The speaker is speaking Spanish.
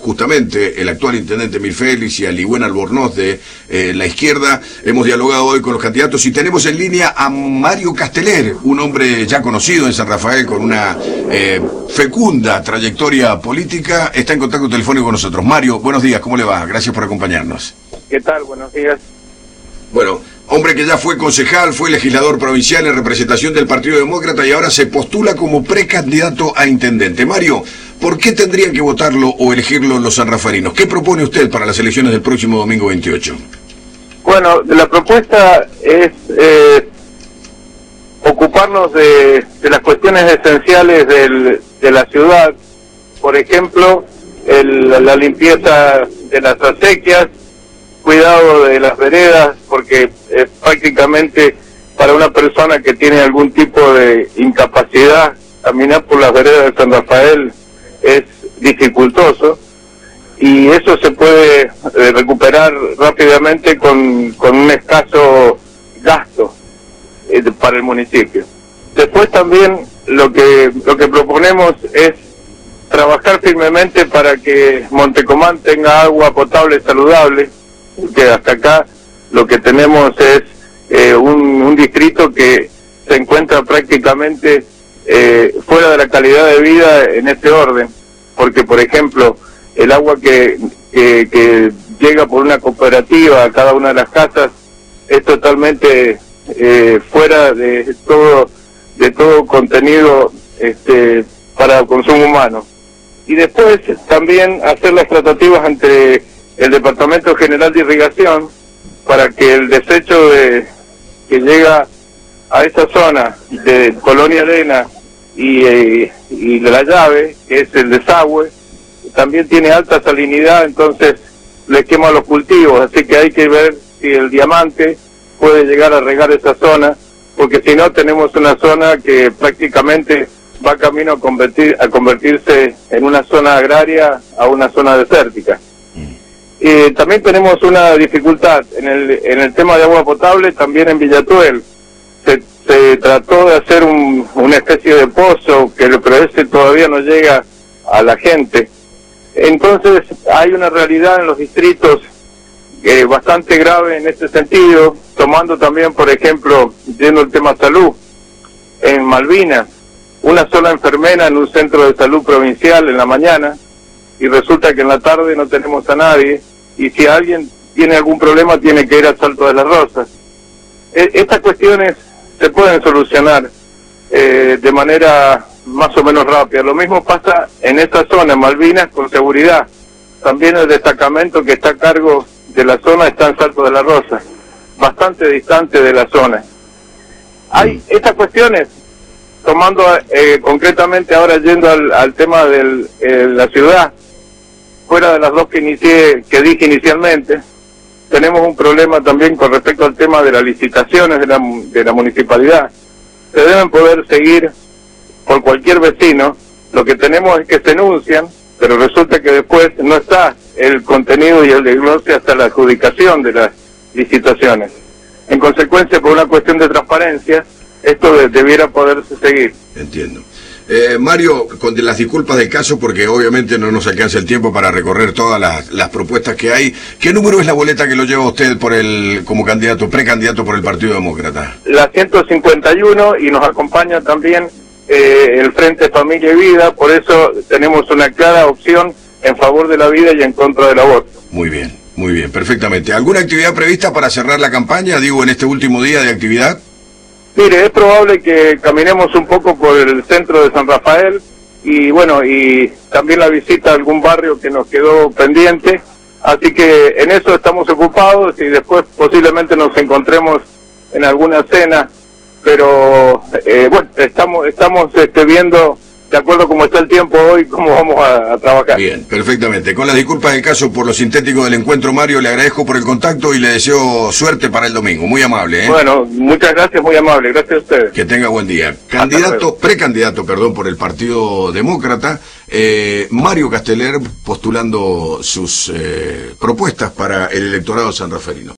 justamente el actual intendente Emil Félix y a Ligüen Albornoz de la izquierda. Hemos dialogado hoy con los candidatos y tenemos en línea a Mario Casteller, un hombre ya conocido en San Rafael con una fecunda trayectoria política. Está en contacto telefónico con nosotros. Mario, buenos días, ¿cómo le va? Gracias por acompañarnos. ¿Qué tal? Buenos días. Bueno, hombre que ya fue concejal, fue legislador provincial en representación del Partido Demócrata y ahora se postula como precandidato a intendente. Mario, ¿por qué tendrían que votarlo o elegirlo los sanrafarinos? ¿Qué propone usted para las elecciones del próximo domingo 28? Bueno, la propuesta es ocuparnos de las cuestiones esenciales de la ciudad. Por ejemplo, la limpieza de las acequias, cuidado de las veredas, porque prácticamente para una persona que tiene algún tipo de incapacidad, caminar por las veredas de San Rafael es dificultoso, y eso se puede recuperar rápidamente con un escaso gasto para el municipio. Después también lo que proponemos es trabajar firmemente para que Montecomán tenga agua potable saludable, que hasta acá lo que tenemos es un distrito que se encuentra prácticamente fuera de la calidad de vida en este orden, porque por ejemplo el agua que llega por una cooperativa a cada una de las casas es totalmente fuera de todo contenido para consumo humano. Y después también hacer las tratativas ante el Departamento General de Irrigación para que el desecho que llega a esa zona de Colonia Arena y de La Llave, que es el desagüe, también tiene alta salinidad, entonces le quema los cultivos, así que hay que ver si el Diamante puede llegar a regar esa zona, porque si no tenemos una zona que prácticamente va camino a convertirse en una zona agraria a una zona desértica. También tenemos una dificultad en el tema de agua potable, también en Villatuel. Se trató de hacer una especie de pozo, pero ese todavía no llega a la gente. Entonces hay una realidad en los distritos bastante grave en este sentido, tomando también, por ejemplo, yendo el tema salud, en Malvinas, una sola enfermera en un centro de salud provincial en la mañana, y resulta que en la tarde no tenemos a nadie, y si alguien tiene algún problema tiene que ir a Salto de las Rosas. Estas cuestiones se pueden solucionar de manera más o menos rápida. Lo mismo pasa en esta zona, en Malvinas, con seguridad. También el destacamento que está a cargo de la zona está en Salto de las Rosas, bastante distante de la zona. Hay estas cuestiones, tomando concretamente ahora yendo al tema de la ciudad, fuera de las dos que dije inicialmente, tenemos un problema también con respecto al tema de las licitaciones de la municipalidad. Se deben poder seguir por cualquier vecino. Lo que tenemos es que se enuncian, pero resulta que después no está el contenido y el desglose hasta la adjudicación de las licitaciones. En consecuencia, por una cuestión de transparencia, esto debiera poderse seguir. Entiendo. Mario, con las disculpas del caso, porque obviamente no nos alcanza el tiempo para recorrer todas las propuestas que hay, ¿qué número es la boleta que lo lleva usted como precandidato por el Partido Demócrata? La 151, y nos acompaña también el Frente Familia y Vida, por eso tenemos una clara opción en favor de la vida y en contra del aborto. Muy bien, perfectamente. ¿Alguna actividad prevista para cerrar la campaña, digo, en este último día de actividad? Mire, es probable que caminemos un poco por el centro de San Rafael y bueno, y también la visita a algún barrio que nos quedó pendiente, así que en eso estamos ocupados y después posiblemente nos encontremos en alguna cena, pero bueno, estamos viendo, de acuerdo como está el tiempo hoy, cómo vamos a trabajar. Bien, perfectamente. Con las disculpas del caso por lo sintético del encuentro, Mario, le agradezco por el contacto y le deseo suerte para el domingo. Muy amable, ¿eh? Bueno, muchas gracias, muy amable. Gracias a ustedes. Que tenga buen día. Precandidato, por el Partido Demócrata, Mario Casteller, postulando sus propuestas para el electorado sanraferino.